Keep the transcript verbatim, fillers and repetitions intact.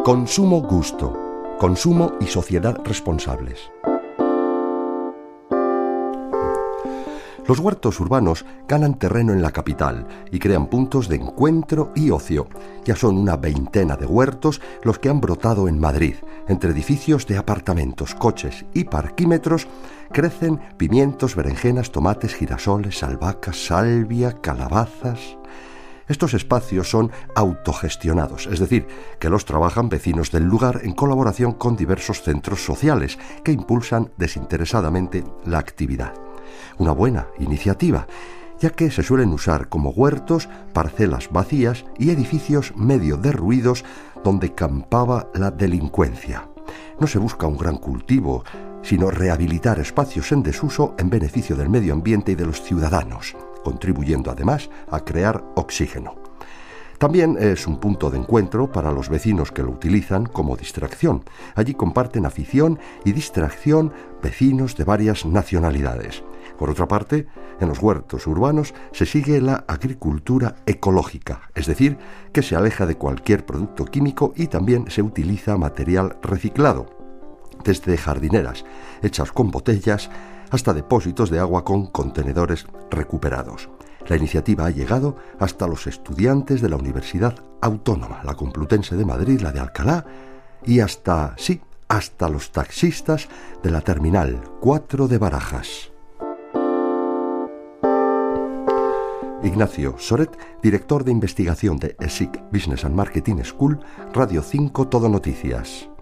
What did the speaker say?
Consumo Gusto. Consumo y sociedad responsables. Los huertos urbanos ganan terreno en la capital y crean puntos de encuentro y ocio. Ya son una veintena de huertos los que han brotado en Madrid. Entre edificios de apartamentos, coches y parquímetros crecen pimientos, berenjenas, tomates, girasoles, albahacas, salvia, calabazas. Estos espacios son autogestionados, es decir, que los trabajan vecinos del lugar en colaboración con diversos centros sociales que impulsan desinteresadamente la actividad. Una buena iniciativa, ya que se suelen usar como huertos, parcelas vacías y edificios medio derruidos donde campaba la delincuencia. No se busca un gran cultivo, sino rehabilitar espacios en desuso en beneficio del medio ambiente y de los ciudadanos, contribuyendo además a crear oxígeno. También es un punto de encuentro para los vecinos que lo utilizan como distracción. Allí comparten afición y distracción vecinos de varias nacionalidades. Por otra parte, en los huertos urbanos se sigue la agricultura ecológica, es decir, que se aleja de cualquier producto químico y también se utiliza material reciclado, desde jardineras hechas con botellas hasta depósitos de agua con contenedores recuperados. La iniciativa ha llegado hasta los estudiantes de la Universidad Autónoma, la Complutense de Madrid, la de Alcalá, y hasta, sí, hasta los taxistas de la Terminal cuatro de Barajas. Ignacio Soret, director de investigación de E S I C Business and Marketing School, Radio cinco Todo Noticias.